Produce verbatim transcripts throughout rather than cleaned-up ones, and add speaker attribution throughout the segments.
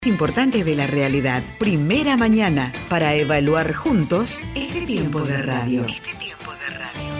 Speaker 1: Importantes de la realidad. Primera mañana para evaluar juntos este tiempo de radio. Este tiempo de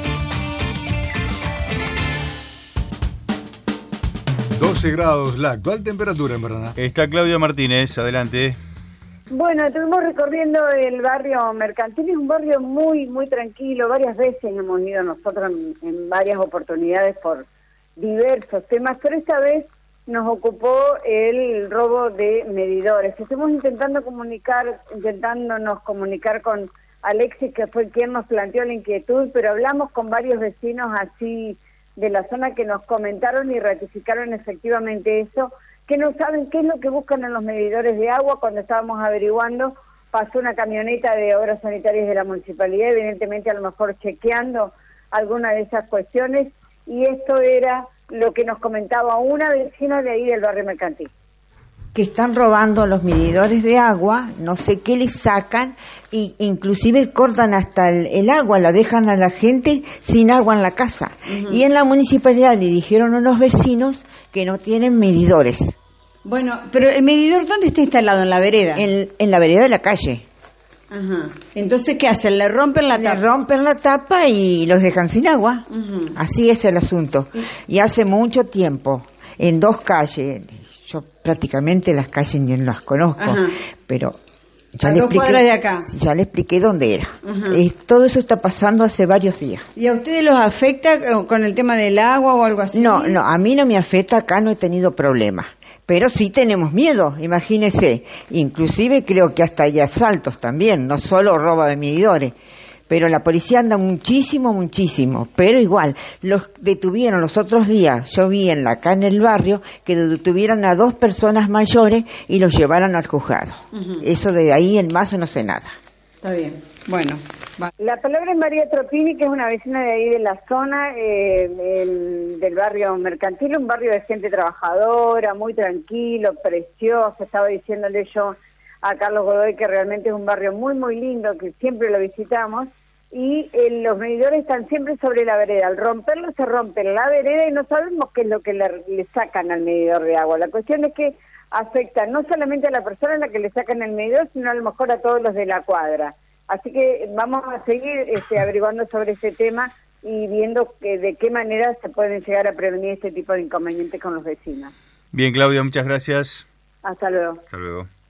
Speaker 1: radio.
Speaker 2: doce grados, la actual temperatura en Paraná.
Speaker 3: Está Claudia Martínez, adelante.
Speaker 4: Bueno, estuvimos recorriendo el barrio Mercantil, es un barrio muy, muy tranquilo. Varias veces hemos ido nosotros en, en varias oportunidades por diversos temas, pero esta vez nos ocupó el robo de medidores. Estuvimos intentando comunicar, intentándonos comunicar con Alexis, que fue quien nos planteó la inquietud, pero hablamos con varios vecinos así de la zona que nos comentaron y ratificaron efectivamente eso, que no saben qué es lo que buscan en los medidores de agua. Cuando estábamos averiguando, pasó una camioneta de obras sanitarias de la municipalidad, evidentemente a lo mejor chequeando alguna de esas cuestiones, y esto era lo que nos comentaba una vecina de ahí del barrio Mercantil.
Speaker 5: Que están robando los medidores de agua, no sé qué les sacan, e inclusive cortan hasta el, el agua, la dejan a la gente sin agua en la casa. Uh-huh. Y en la municipalidad le dijeron a los vecinos que no tienen medidores.
Speaker 6: Bueno, pero el medidor, ¿dónde está instalado? ¿En la vereda?
Speaker 5: En, en la vereda de la calle.
Speaker 6: Ajá. Entonces, ¿qué hacen? ¿Le rompen la tapa?
Speaker 5: Le rompen la tapa y los dejan sin agua. Uh-huh. Así es el asunto. Y hace mucho tiempo, en dos calles, yo prácticamente las calles ni las conozco, uh-huh. pero ya
Speaker 6: a
Speaker 5: le,
Speaker 6: dos
Speaker 5: expliqué,
Speaker 6: cuadras de acá.
Speaker 5: ya le expliqué dónde era.
Speaker 6: Uh-huh.
Speaker 5: Eh, todo eso está pasando hace varios días.
Speaker 6: ¿Y a ustedes los afecta con el tema del agua o algo así?
Speaker 5: No, no, a mí no me afecta, acá no he tenido problemas. Pero sí tenemos miedo, imagínese. Inclusive creo que hasta hay asaltos también, no solo robo de medidores. Pero la policía anda muchísimo, muchísimo. Pero igual, los detuvieron los otros días. Yo vi en la, acá en el barrio que detuvieron a dos personas mayores y los llevaron al juzgado. Uh-huh. Eso de ahí en más no sé nada.
Speaker 6: Está bien, bueno. Va.
Speaker 4: La palabra es María Tropini, que es una vecina de ahí de la zona, eh, del, del barrio Mercantil, un barrio de gente trabajadora, muy tranquilo, precioso. Estaba diciéndole yo a Carlos Godoy que realmente es un barrio muy, muy lindo, que siempre lo visitamos, y eh, los medidores están siempre sobre la vereda. Al romperlo se rompe la vereda y no sabemos qué es lo que le, le sacan al medidor de agua. La cuestión es que afecta no solamente a la persona a la que le sacan el medidor, sino a lo mejor a todos los de la cuadra. Así que vamos a seguir este, averiguando sobre este tema y viendo que, de qué manera se pueden llegar a prevenir este tipo de inconvenientes con los vecinos.
Speaker 3: Bien, Claudia, muchas gracias.
Speaker 4: Hasta luego.
Speaker 3: Hasta luego.